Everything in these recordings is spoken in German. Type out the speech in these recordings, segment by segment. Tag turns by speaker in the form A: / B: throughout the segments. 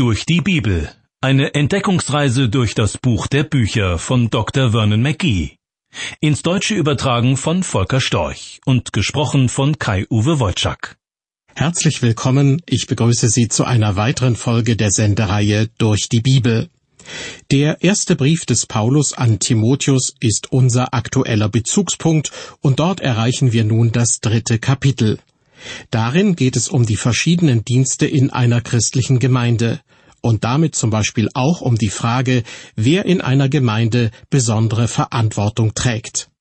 A: Durch die Bibel. Eine Entdeckungsreise durch das Buch der Bücher von Dr. Vernon McGee. Ins Deutsche übertragen von Volker Storch und gesprochen von Kai-Uwe Wojczak.
B: Herzlich willkommen, ich begrüße Sie zu einer weiteren Folge der Sendereihe Durch die Bibel. Der erste Brief des Paulus an Timotheus ist unser aktueller Bezugspunkt und dort erreichen wir nun das 3. Kapitel. Darin geht es um die verschiedenen Dienste in einer christlichen Gemeinde und damit zum Beispiel auch um die Frage, wer in einer Gemeinde besondere Verantwortung trägt.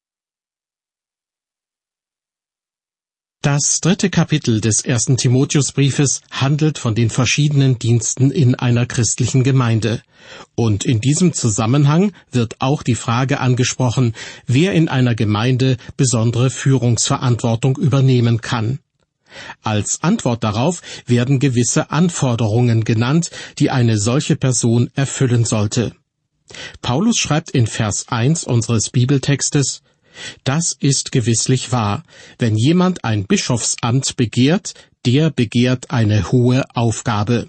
B: Das 3. Kapitel des 1. Timotheusbriefes handelt von den verschiedenen Diensten in einer christlichen Gemeinde. Und in diesem Zusammenhang wird auch die Frage angesprochen, wer in einer Gemeinde besondere Führungsverantwortung übernehmen kann. Als Antwort darauf werden gewisse Anforderungen genannt, die eine solche Person erfüllen sollte. Paulus schreibt in Vers 1 unseres Bibeltextes: Das ist gewisslich wahr. Wenn jemand ein Bischofsamt begehrt, der begehrt eine hohe Aufgabe.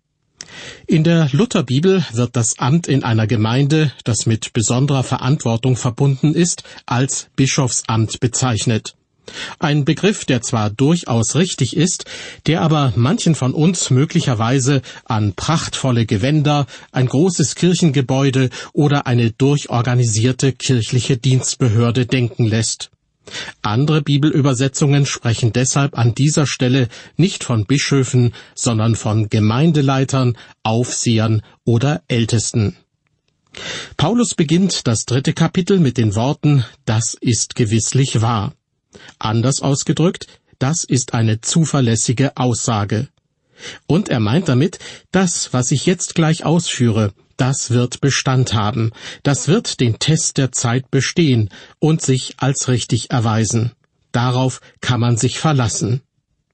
B: In der Lutherbibel wird das Amt in einer Gemeinde, das mit besonderer Verantwortung verbunden ist, als Bischofsamt bezeichnet. Ein Begriff, der zwar durchaus richtig ist, der aber manchen von uns möglicherweise an prachtvolle Gewänder, ein großes Kirchengebäude oder eine durchorganisierte kirchliche Dienstbehörde denken lässt. Andere Bibelübersetzungen sprechen deshalb an dieser Stelle nicht von Bischöfen, sondern von Gemeindeleitern, Aufsehern oder Ältesten. Paulus beginnt das 3. Kapitel mit den Worten: Das ist gewisslich wahr. Anders ausgedrückt, das ist eine zuverlässige Aussage. Und er meint damit, das, was ich jetzt gleich ausführe, das wird Bestand haben, das wird den Test der Zeit bestehen und sich als richtig erweisen. Darauf kann man sich verlassen.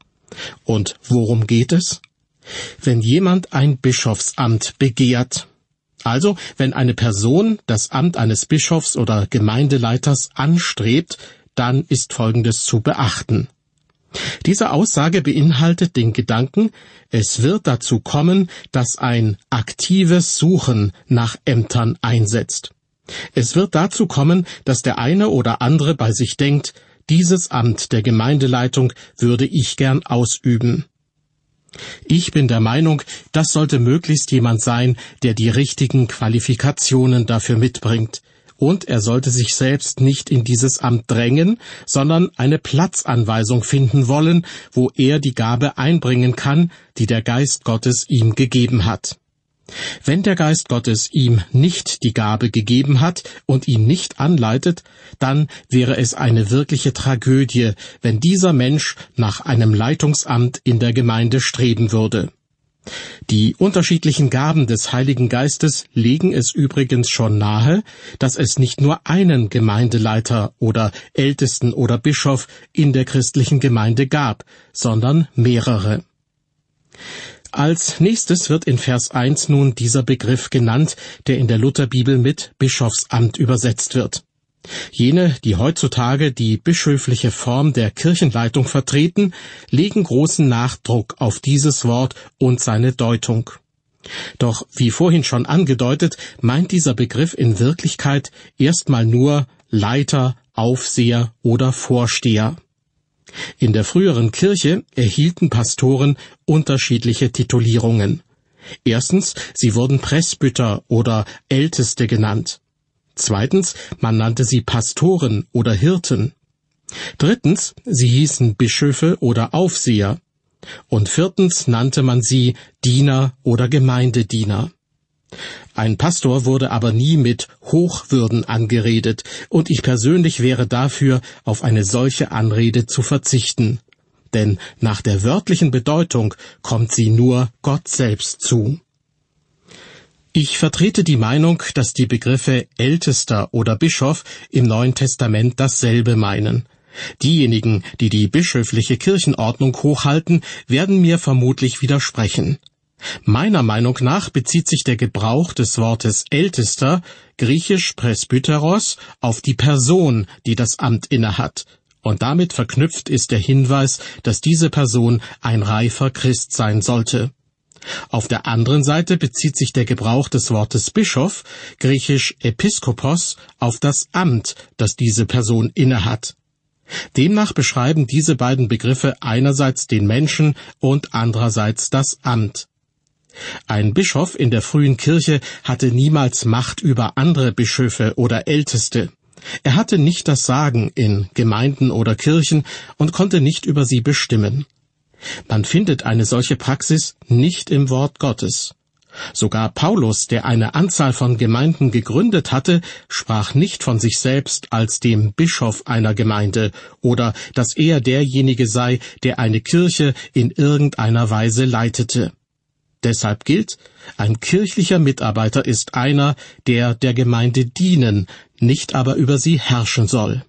B: Und worum geht es? Wenn jemand ein Bischofsamt begehrt, also wenn eine Person das Amt eines Bischofs oder Gemeindeleiters anstrebt, dann ist Folgendes zu beachten. Diese Aussage beinhaltet den Gedanken, es wird dazu kommen, dass ein aktives Suchen nach Ämtern einsetzt. Es wird dazu kommen, dass der eine oder andere bei sich denkt, dieses Amt der Gemeindeleitung würde ich gern ausüben. Ich bin der Meinung, das sollte möglichst jemand sein, der die richtigen Qualifikationen dafür mitbringt. Und er sollte sich selbst nicht in dieses Amt drängen, sondern eine Platzanweisung finden wollen, wo er die Gabe einbringen kann, die der Geist Gottes ihm gegeben hat. Wenn der Geist Gottes ihm nicht die Gabe gegeben hat und ihn nicht anleitet, dann wäre es eine wirkliche Tragödie, wenn dieser Mensch nach einem Leitungsamt in der Gemeinde streben würde. Die unterschiedlichen Gaben des Heiligen Geistes legen es übrigens schon nahe, dass es nicht nur einen Gemeindeleiter oder Ältesten oder Bischof in der christlichen Gemeinde gab, sondern mehrere. Als nächstes wird in Vers 1 nun dieser Begriff genannt, der in der Lutherbibel mit Bischofsamt übersetzt wird. Jene, die heutzutage die bischöfliche Form der Kirchenleitung vertreten, legen großen Nachdruck auf dieses Wort und seine Deutung. Doch wie vorhin schon angedeutet, meint dieser Begriff in Wirklichkeit erstmal nur Leiter, Aufseher oder Vorsteher. In der früheren Kirche erhielten Pastoren unterschiedliche Titulierungen. Erstens, sie wurden Presbyter oder Älteste genannt. Zweitens, man nannte sie Pastoren oder Hirten. Drittens, sie hießen Bischöfe oder Aufseher. Und viertens nannte man sie Diener oder Gemeindediener. Ein Pastor wurde aber nie mit Hochwürden angeredet, und ich persönlich wäre dafür, auf eine solche Anrede zu verzichten. Denn nach der wörtlichen Bedeutung kommt sie nur Gott selbst zu. Ich vertrete die Meinung, dass die Begriffe Ältester oder Bischof im Neuen Testament dasselbe meinen. Diejenigen, die die bischöfliche Kirchenordnung hochhalten, werden mir vermutlich widersprechen. Meiner Meinung nach bezieht sich der Gebrauch des Wortes Ältester, griechisch Presbyteros, auf die Person, die das Amt innehat. Und damit verknüpft ist der Hinweis, dass diese Person ein reifer Christ sein sollte. Auf der anderen Seite bezieht sich der Gebrauch des Wortes Bischof, griechisch Episkopos, auf das Amt, das diese Person innehat. Demnach beschreiben diese beiden Begriffe einerseits den Menschen und andererseits das Amt. Ein Bischof in der frühen Kirche hatte niemals Macht über andere Bischöfe oder Älteste. Er hatte nicht das Sagen in Gemeinden oder Kirchen und konnte nicht über sie bestimmen. Man findet eine solche Praxis nicht im Wort Gottes. Sogar Paulus, der eine Anzahl von Gemeinden gegründet hatte, sprach nicht von sich selbst als dem Bischof einer Gemeinde oder dass er derjenige sei, der eine Kirche in irgendeiner Weise leitete. Deshalb gilt, ein kirchlicher Mitarbeiter ist einer, der der Gemeinde dienen, nicht aber über sie herrschen soll.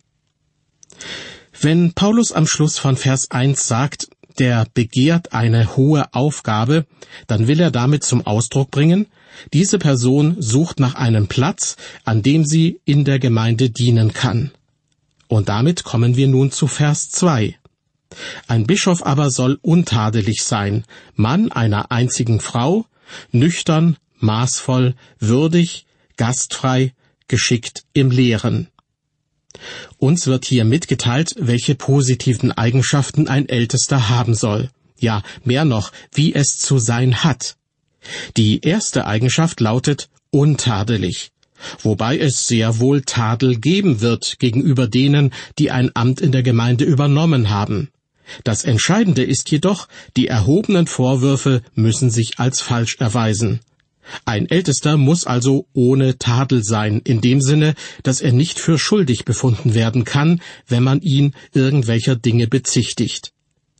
B: Wenn Paulus am Schluss von Vers 1 sagt, der begehrt eine hohe Aufgabe, dann will er damit zum Ausdruck bringen, diese Person sucht nach einem Platz, an dem sie in der Gemeinde dienen kann. Und damit kommen wir nun zu Vers 2. Ein Bischof aber soll untadelig sein, Mann einer einzigen Frau, nüchtern, maßvoll, würdig, gastfrei, geschickt im Lehren. Uns wird hier mitgeteilt, welche positiven Eigenschaften ein Ältester haben soll. Ja, mehr noch, wie es zu sein hat. Die erste Eigenschaft lautet untadelig, wobei es sehr wohl Tadel geben wird gegenüber denen, die ein Amt in der Gemeinde übernommen haben. Das Entscheidende ist jedoch, die erhobenen Vorwürfe müssen sich als falsch erweisen. Ein Ältester muss also ohne Tadel sein, in dem Sinne, dass er nicht für schuldig befunden werden kann, wenn man ihn irgendwelcher Dinge bezichtigt.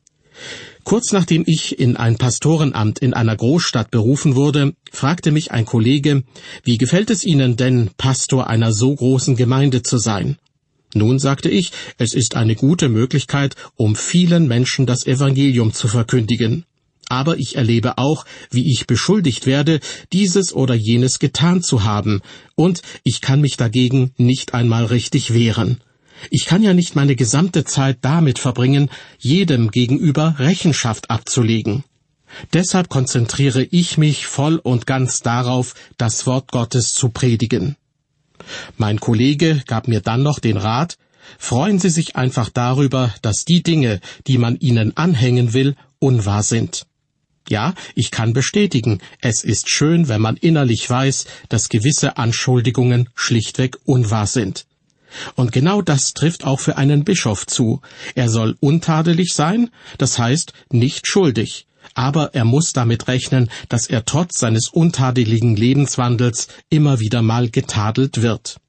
B: Kurz nachdem ich in ein Pastorenamt in einer Großstadt berufen wurde, fragte mich ein Kollege, wie gefällt es Ihnen denn, Pastor einer so großen Gemeinde zu sein? Nun, sagte ich, es ist eine gute Möglichkeit, um vielen Menschen das Evangelium zu verkündigen. Aber ich erlebe auch, wie ich beschuldigt werde, dieses oder jenes getan zu haben, und ich kann mich dagegen nicht einmal richtig wehren. Ich kann ja nicht meine gesamte Zeit damit verbringen, jedem gegenüber Rechenschaft abzulegen. Deshalb konzentriere ich mich voll und ganz darauf, das Wort Gottes zu predigen. Mein Kollege gab mir dann noch den Rat, freuen Sie sich einfach darüber, dass die Dinge, die man Ihnen anhängen will, unwahr sind. Ja, ich kann bestätigen, es ist schön, wenn man innerlich weiß, dass gewisse Anschuldigungen schlichtweg unwahr sind. Und genau das trifft auch für einen Bischof zu. Er soll untadelig sein, das heißt nicht schuldig. Aber er muss damit rechnen, dass er trotz seines untadeligen Lebenswandels immer wieder mal getadelt wird.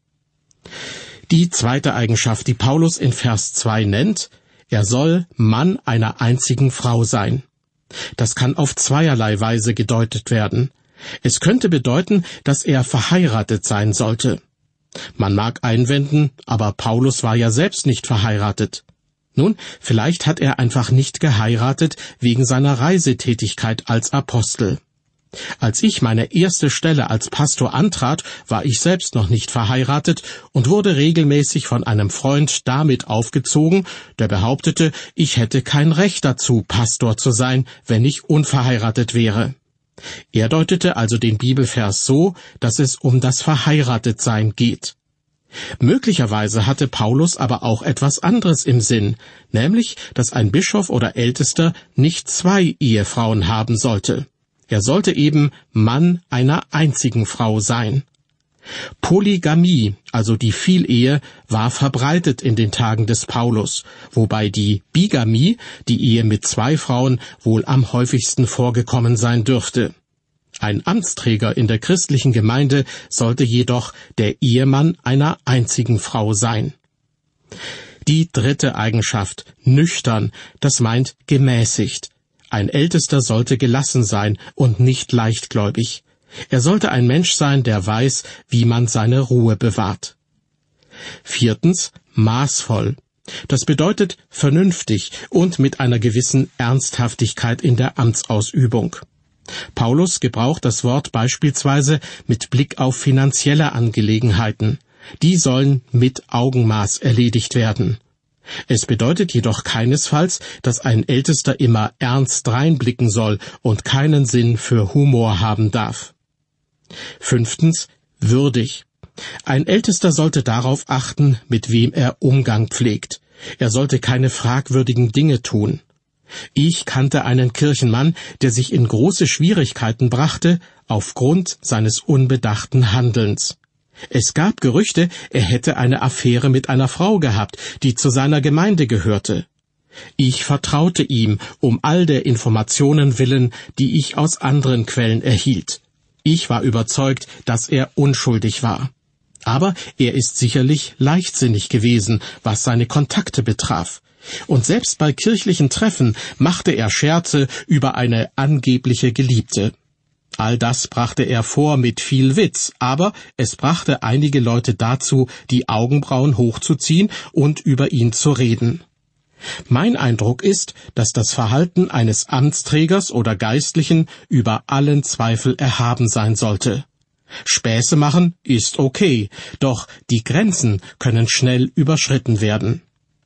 B: Die zweite Eigenschaft, die Paulus in Vers 2 nennt, er soll Mann einer einzigen Frau sein. Das kann auf zweierlei Weise gedeutet werden. Es könnte bedeuten, dass er verheiratet sein sollte. Man mag einwenden, aber Paulus war ja selbst nicht verheiratet. Nun, vielleicht hat er einfach nicht geheiratet wegen seiner Reisetätigkeit als Apostel. Als ich meine erste Stelle als Pastor antrat, war ich selbst noch nicht verheiratet und wurde regelmäßig von einem Freund damit aufgezogen, der behauptete, ich hätte kein Recht dazu, Pastor zu sein, wenn ich unverheiratet wäre. Er deutete also den Bibelvers so, dass es um das Verheiratetsein geht. Möglicherweise hatte Paulus aber auch etwas anderes im Sinn, nämlich, dass ein Bischof oder Ältester nicht 2 Ehefrauen haben sollte. Er sollte eben Mann einer einzigen Frau sein. Polygamie, also die Vielehe, war verbreitet in den Tagen des Paulus, wobei die Bigamie, die Ehe mit 2 Frauen, wohl am häufigsten vorgekommen sein dürfte. Ein Amtsträger in der christlichen Gemeinde sollte jedoch der Ehemann einer einzigen Frau sein. Die dritte Eigenschaft, nüchtern, das meint gemäßigt. Ein Ältester sollte gelassen sein und nicht leichtgläubig. Er sollte ein Mensch sein, der weiß, wie man seine Ruhe bewahrt. 4. Maßvoll. Das bedeutet vernünftig und mit einer gewissen Ernsthaftigkeit in der Amtsausübung. Paulus gebraucht das Wort beispielsweise mit Blick auf finanzielle Angelegenheiten. Die sollen mit Augenmaß erledigt werden. Es bedeutet jedoch keinesfalls, dass ein Ältester immer ernst reinblicken soll und keinen Sinn für Humor haben darf. 5. Würdig. Ein Ältester sollte darauf achten, mit wem er Umgang pflegt. Er sollte keine fragwürdigen Dinge tun. Ich kannte einen Kirchenmann, der sich in große Schwierigkeiten brachte, aufgrund seines unbedachten Handelns. Es gab Gerüchte, er hätte eine Affäre mit einer Frau gehabt, die zu seiner Gemeinde gehörte. Ich vertraute ihm, um all der Informationen willen, die ich aus anderen Quellen erhielt. Ich war überzeugt, dass er unschuldig war. Aber er ist sicherlich leichtsinnig gewesen, was seine Kontakte betraf. Und selbst bei kirchlichen Treffen machte er Scherze über eine angebliche Geliebte. All das brachte er vor mit viel Witz, aber es brachte einige Leute dazu, die Augenbrauen hochzuziehen und über ihn zu reden. Mein Eindruck ist, dass das Verhalten eines Amtsträgers oder Geistlichen über allen Zweifel erhaben sein sollte. Späße machen ist okay, doch die Grenzen können schnell überschritten werden.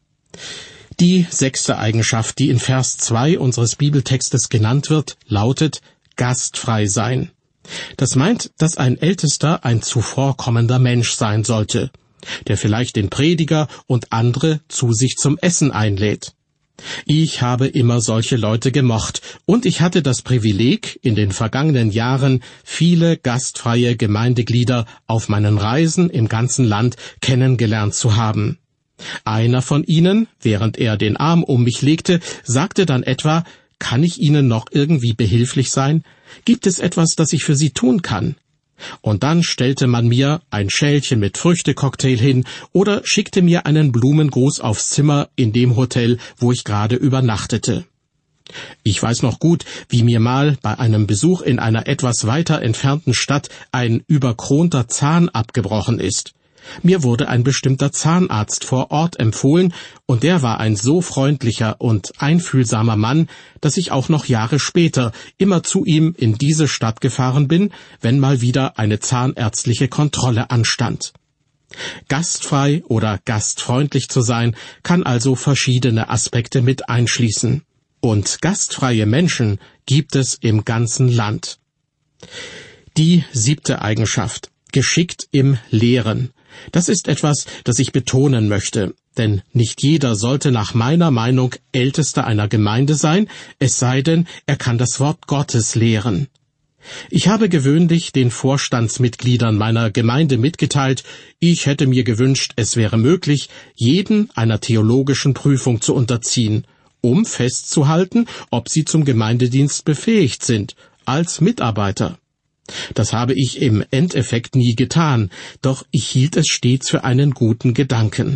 B: Die 6. Eigenschaft, die in Vers 2 unseres Bibeltextes genannt wird, lautet gastfrei sein. Das meint, dass ein Ältester ein zuvorkommender Mensch sein sollte, der vielleicht den Prediger und andere zu sich zum Essen einlädt. Ich habe immer solche Leute gemocht, und ich hatte das Privileg, in den vergangenen Jahren viele gastfreie Gemeindeglieder auf meinen Reisen im ganzen Land kennengelernt zu haben. Einer von ihnen, während er den Arm um mich legte, sagte dann etwa: »Kann ich Ihnen noch irgendwie behilflich sein? Gibt es etwas, das ich für Sie tun kann?« Und dann stellte man mir ein Schälchen mit Früchtecocktail hin oder schickte mir einen Blumengruß aufs Zimmer in dem Hotel, wo ich gerade übernachtete. Ich weiß noch gut, wie mir mal bei einem Besuch in einer etwas weiter entfernten Stadt ein überkronter Zahn abgebrochen ist. Mir wurde ein bestimmter Zahnarzt vor Ort empfohlen, und der war ein so freundlicher und einfühlsamer Mann, dass ich auch noch Jahre später immer zu ihm in diese Stadt gefahren bin, wenn mal wieder eine zahnärztliche Kontrolle anstand. Gastfrei oder gastfreundlich zu sein, kann also verschiedene Aspekte mit einschließen. Und gastfreie Menschen gibt es im ganzen Land. Die 7. Eigenschaft: geschickt im Lehren. Das ist etwas, das ich betonen möchte, denn nicht jeder sollte nach meiner Meinung Ältester einer Gemeinde sein, es sei denn, er kann das Wort Gottes lehren. Ich habe gewöhnlich den Vorstandsmitgliedern meiner Gemeinde mitgeteilt, ich hätte mir gewünscht, es wäre möglich, jeden einer theologischen Prüfung zu unterziehen, um festzuhalten, ob sie zum Gemeindedienst befähigt sind, als Mitarbeiter. Das habe ich im Endeffekt nie getan, doch ich hielt es stets für einen guten Gedanken.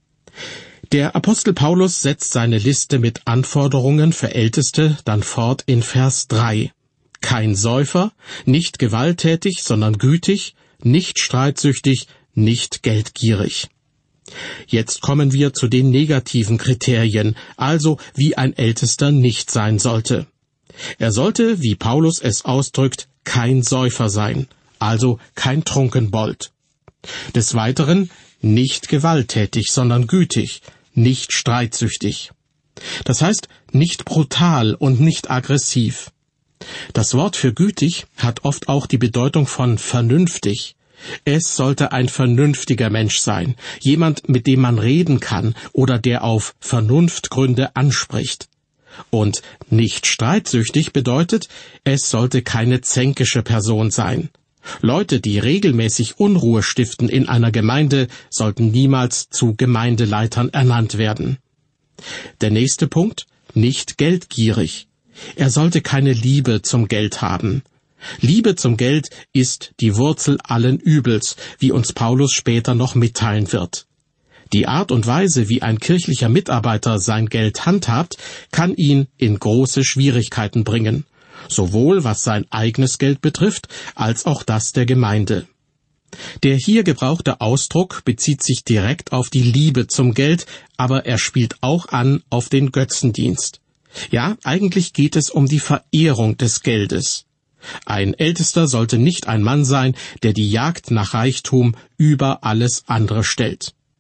B: Der Apostel Paulus setzt seine Liste mit Anforderungen für Älteste dann fort in Vers 3. Kein Säufer, nicht gewalttätig, sondern gütig, nicht streitsüchtig, nicht geldgierig. Jetzt kommen wir zu den negativen Kriterien, also wie ein Ältester nicht sein sollte. Er sollte, wie Paulus es ausdrückt, kein Säufer sein, also kein Trunkenbold. Des Weiteren nicht gewalttätig, sondern gütig, nicht streitsüchtig. Das heißt, nicht brutal und nicht aggressiv. Das Wort für gütig hat oft auch die Bedeutung von vernünftig. Es sollte ein vernünftiger Mensch sein, jemand, mit dem man reden kann oder der auf Vernunftgründe anspricht. Und nicht streitsüchtig bedeutet, es sollte keine zänkische Person sein. Leute, die regelmäßig Unruhe stiften in einer Gemeinde, sollten niemals zu Gemeindeleitern ernannt werden. Der nächste Punkt: nicht geldgierig. Er sollte keine Liebe zum Geld haben. Liebe zum Geld ist die Wurzel allen Übels, wie uns Paulus später noch mitteilen wird. Die Art und Weise, wie ein kirchlicher Mitarbeiter sein Geld handhabt, kann ihn in große Schwierigkeiten bringen, sowohl was sein eigenes Geld betrifft, als auch das der Gemeinde. Der hier gebrauchte Ausdruck bezieht sich direkt auf die Liebe zum Geld, aber er spielt auch an auf den Götzendienst. Ja, eigentlich geht es um die Verehrung des Geldes. Ein Ältester sollte nicht ein Mann sein, der die Jagd nach Reichtum über alles andere stellt.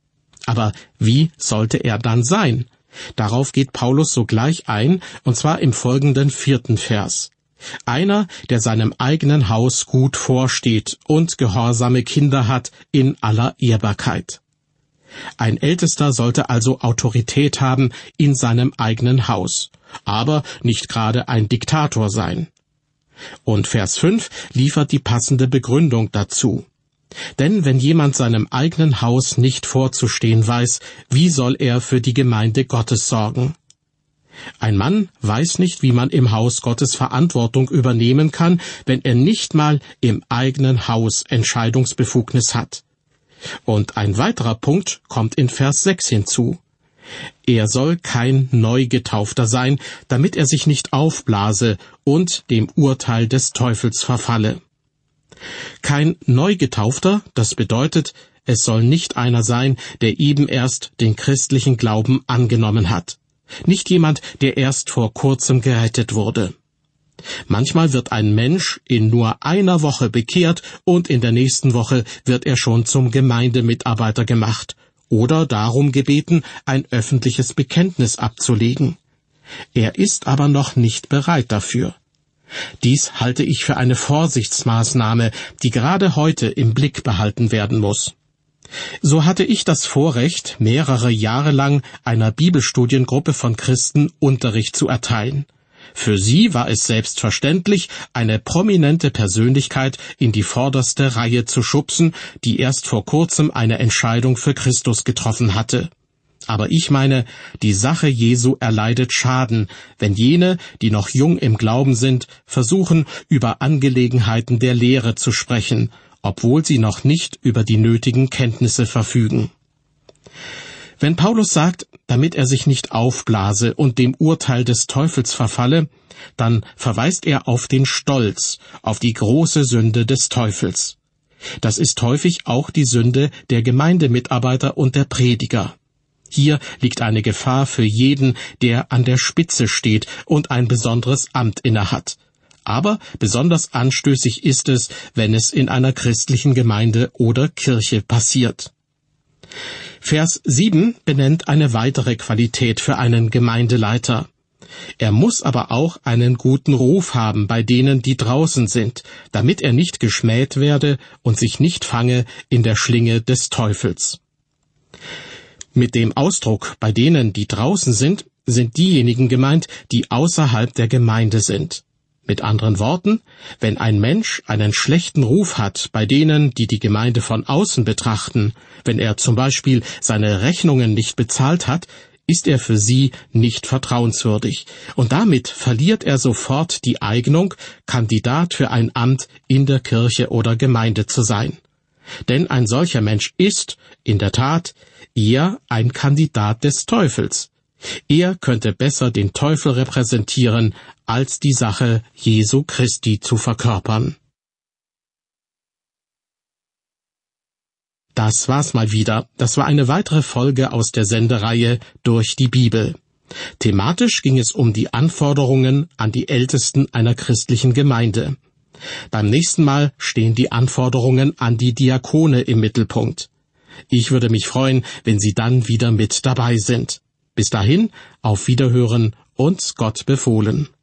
B: Aber wie sollte er dann sein? Darauf geht Paulus sogleich ein, und zwar im folgenden 4. Vers. Einer, der seinem eigenen Haus gut vorsteht und gehorsame Kinder hat in aller Ehrbarkeit. Ein Ältester sollte also Autorität haben in seinem eigenen Haus, aber nicht gerade ein Diktator sein. Und Vers 5 liefert die passende Begründung dazu. Denn wenn jemand seinem eigenen Haus nicht vorzustehen weiß, wie soll er für die Gemeinde Gottes sorgen? Ein Mann weiß nicht, wie man im Haus Gottes Verantwortung übernehmen kann, wenn er nicht mal im eigenen Haus Entscheidungsbefugnis hat. Und ein weiterer Punkt kommt in Vers 6 hinzu. Er soll kein Neugetaufter sein, damit er sich nicht aufblase und dem Urteil des Teufels verfalle. Kein Neugetaufter, das bedeutet, es soll nicht einer sein, der eben erst den christlichen Glauben angenommen hat. Nicht jemand, der erst vor kurzem gerettet wurde. Manchmal wird ein Mensch in nur einer Woche bekehrt und in der nächsten Woche wird er schon zum Gemeindemitarbeiter gemacht oder darum gebeten, ein öffentliches Bekenntnis abzulegen. Er ist aber noch nicht bereit dafür. Dies halte ich für eine Vorsichtsmaßnahme, die gerade heute im Blick behalten werden muss. So hatte ich das Vorrecht, mehrere Jahre lang einer Bibelstudiengruppe von Christen Unterricht zu erteilen. Für sie war es selbstverständlich, eine prominente Persönlichkeit in die vorderste Reihe zu schubsen, die erst vor kurzem eine Entscheidung für Christus getroffen hatte. Aber ich meine, die Sache Jesu erleidet Schaden, wenn jene, die noch jung im Glauben sind, versuchen, über Angelegenheiten der Lehre zu sprechen, obwohl sie noch nicht über die nötigen Kenntnisse verfügen. Wenn Paulus sagt, damit er sich nicht aufblase und dem Urteil des Teufels verfalle, dann verweist er auf den Stolz, auf die große Sünde des Teufels. Das ist häufig auch die Sünde der Gemeindemitarbeiter und der Prediger. Hier liegt eine Gefahr für jeden, der an der Spitze steht und ein besonderes Amt innehat. Aber besonders anstößig ist es, wenn es in einer christlichen Gemeinde oder Kirche passiert. Vers 7 benennt eine weitere Qualität für einen Gemeindeleiter. Er muss aber auch einen guten Ruf haben bei denen, die draußen sind, damit er nicht geschmäht werde und sich nicht fange in der Schlinge des Teufels. Mit dem Ausdruck bei denen, die draußen sind diejenigen gemeint, die außerhalb der Gemeinde sind. Mit anderen Worten, wenn ein Mensch einen schlechten Ruf hat bei denen, die die Gemeinde von außen betrachten, wenn er zum Beispiel seine Rechnungen nicht bezahlt hat, ist er für sie nicht vertrauenswürdig. Und damit verliert er sofort die Eignung, Kandidat für ein Amt in der Kirche oder Gemeinde zu sein. Denn ein solcher Mensch ist, in der Tat, eher ein Kandidat des Teufels. Er könnte besser den Teufel repräsentieren, als die Sache Jesu Christi zu verkörpern. Das war's mal wieder. Das war eine weitere Folge aus der Sendereihe Durch die Bibel. Thematisch ging es um die Anforderungen an die Ältesten einer christlichen Gemeinde. Beim nächsten Mal stehen die Anforderungen an die Diakone im Mittelpunkt. Ich würde mich freuen, wenn Sie dann wieder mit dabei sind. Bis dahin, auf Wiederhören und Gott befohlen.